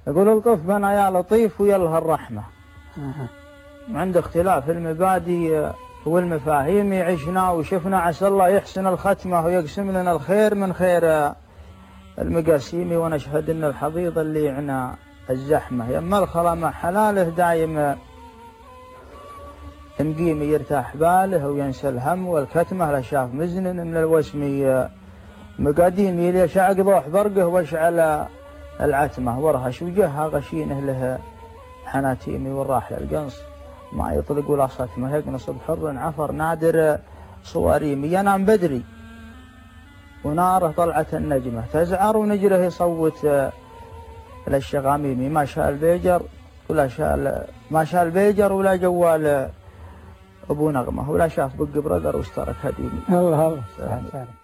يقول الطف بنا يا لطيف ويلها الرحمة. عند اختلاف المبادئ والمفاهيم عشنا وشفنا، عسى الله يحسن الختمة ويقسم لنا الخير من خير المقاسيم. ونشهد ان الحضيض اللي يعنى الزحمة يما الخلا مع حلاله دايم مقيم يرتاح باله وينسى الهم والكتمة. لا شاف مزن من الوسمي مقاديم ليش عقضوح برقه واشعل العتمة ورهش وجهها غشينه له حناتيمي والراح للقنص ما يطلق ولا صتمه يقنص بحر عفر نادر صواريمي. ينام بدري وناره طلعت النجمة تزعر ونجره يصوت للشغاميمي. ما شاء البيجر ولا شاء ما شاء البيجر ولا جوال ابو نغمه ولا شاف بق برقر واشترك هديمي. الله الله.